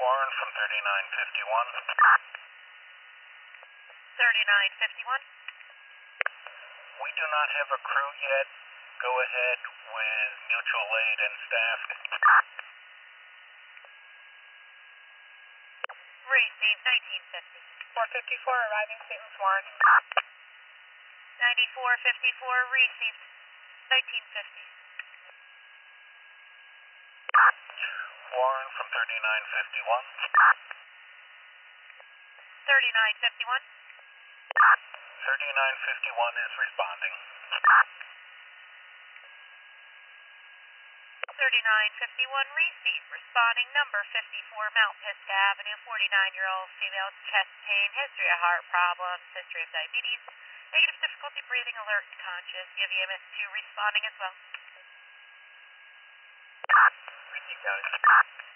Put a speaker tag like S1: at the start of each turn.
S1: Warren from 3951.
S2: 3951.
S1: We do not have a crew yet. Go ahead with mutual aid and staff.
S2: Received 1950.
S3: 454 arriving St. Louis Warren.
S2: 9454 received 1950.
S1: Warren from 3951.
S2: 3951.
S1: 3951 is responding.
S2: 3951 received. Responding number 54 Mount Pisgah Avenue, 49-year-old female, chest pain, history of heart problems, history of diabetes, negative difficulty breathing, alert and conscious. You have EMS 2 responding as well.
S1: Received, got it.